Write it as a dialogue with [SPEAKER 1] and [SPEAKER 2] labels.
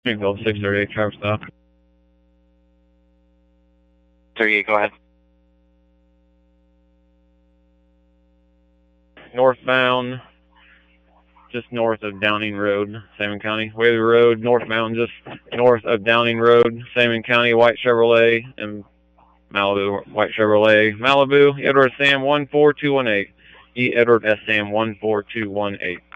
[SPEAKER 1] Springfield 638, traffic stop.
[SPEAKER 2] 38, go ahead.
[SPEAKER 1] Northbound, just north of Downing Road, Salmon County. Whaley Road, northbound, just north of Downing Road, Salmon County, white Chevrolet, and Malibu, white Chevrolet. Malibu, Edward Sam 14218. E. Edward S. Sam 14218.